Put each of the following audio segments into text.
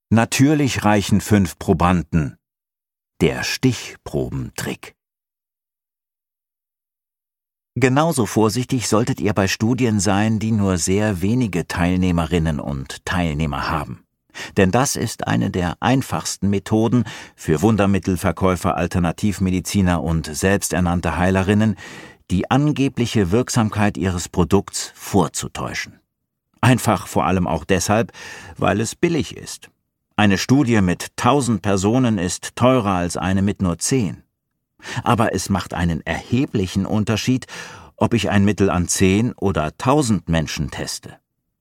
Natürlich reichen 5 Probanden. Der Stichprobentrick. Genauso vorsichtig solltet ihr bei Studien sein, die nur sehr wenige Teilnehmerinnen und Teilnehmer haben. Denn das ist eine der einfachsten Methoden für Wundermittelverkäufer, Alternativmediziner und selbsternannte Heilerinnen, die angebliche Wirksamkeit ihres Produkts vorzutäuschen. Einfach vor allem auch deshalb, weil es billig ist. Eine Studie mit 1000 Personen ist teurer als eine mit nur 10. Aber es macht einen erheblichen Unterschied, ob ich ein Mittel an 10 oder 1000 Menschen teste.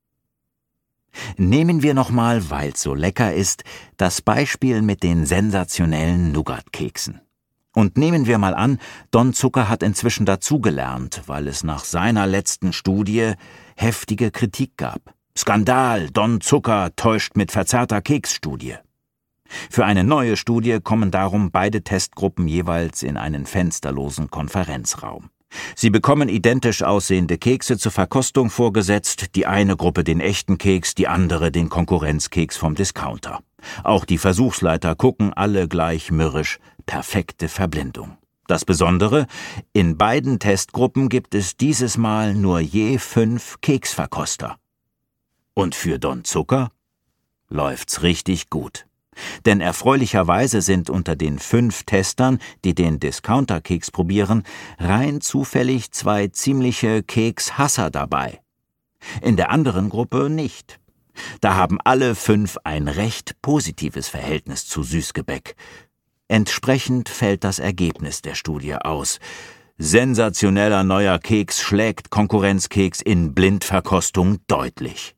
Nehmen wir nochmal, weil es so lecker ist, das Beispiel mit den sensationellen Nougat-Keksen. Und nehmen wir mal an, Don Zucker hat inzwischen dazugelernt, weil es nach seiner letzten Studie heftige Kritik gab. Skandal, Don Zucker täuscht mit verzerrter Keksstudie. Für eine neue Studie kommen darum beide Testgruppen jeweils in einen fensterlosen Konferenzraum. Sie bekommen identisch aussehende Kekse zur Verkostung vorgesetzt, die eine Gruppe den echten Keks, die andere den Konkurrenzkeks vom Discounter. Auch die Versuchsleiter gucken alle gleich mürrisch, perfekte Verblendung. Das Besondere, in beiden Testgruppen gibt es dieses Mal nur je 5 Keksverkoster. Und für Don Zucker läuft's richtig gut. Denn erfreulicherweise sind unter den 5 Testern, die den Discounter-Keks probieren, rein zufällig 2 ziemliche Kekshasser dabei. In der anderen Gruppe nicht. Da haben alle 5 ein recht positives Verhältnis zu Süßgebäck. Entsprechend fällt das Ergebnis der Studie aus. Sensationeller neuer Keks schlägt Konkurrenzkeks in Blindverkostung deutlich.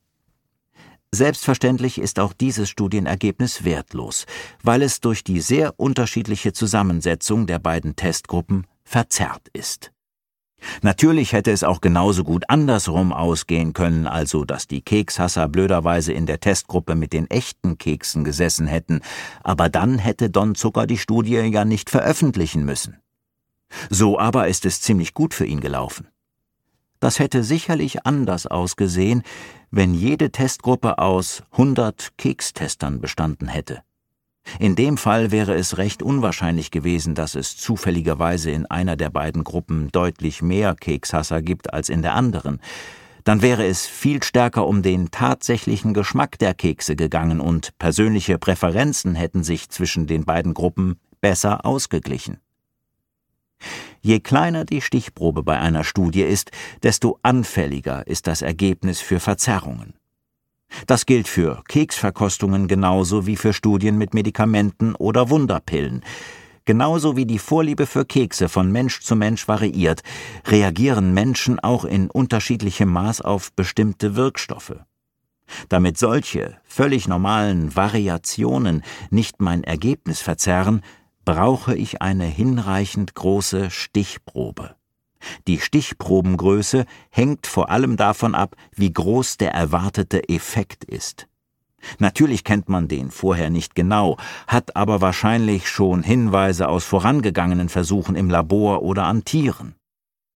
Selbstverständlich ist auch dieses Studienergebnis wertlos, weil es durch die sehr unterschiedliche Zusammensetzung der beiden Testgruppen verzerrt ist. Natürlich hätte es auch genauso gut andersrum ausgehen können, also dass die Kekshasser blöderweise in der Testgruppe mit den echten Keksen gesessen hätten, aber dann hätte Don Zucker die Studie ja nicht veröffentlichen müssen. So aber ist es ziemlich gut für ihn gelaufen. Das hätte sicherlich anders ausgesehen, wenn jede Testgruppe aus 100 Kekstestern bestanden hätte. In dem Fall wäre es recht unwahrscheinlich gewesen, dass es zufälligerweise in einer der beiden Gruppen deutlich mehr Kekshasser gibt als in der anderen. Dann wäre es viel stärker um den tatsächlichen Geschmack der Kekse gegangen und persönliche Präferenzen hätten sich zwischen den beiden Gruppen besser ausgeglichen. Je kleiner die Stichprobe bei einer Studie ist, desto anfälliger ist das Ergebnis für Verzerrungen. Das gilt für Keksverkostungen genauso wie für Studien mit Medikamenten oder Wunderpillen. Genauso wie die Vorliebe für Kekse von Mensch zu Mensch variiert, reagieren Menschen auch in unterschiedlichem Maß auf bestimmte Wirkstoffe. Damit solche völlig normalen Variationen nicht mein Ergebnis verzerren, brauche ich eine hinreichend große Stichprobe. Die Stichprobengröße hängt vor allem davon ab, wie groß der erwartete Effekt ist. Natürlich kennt man den vorher nicht genau, hat aber wahrscheinlich schon Hinweise aus vorangegangenen Versuchen im Labor oder an Tieren.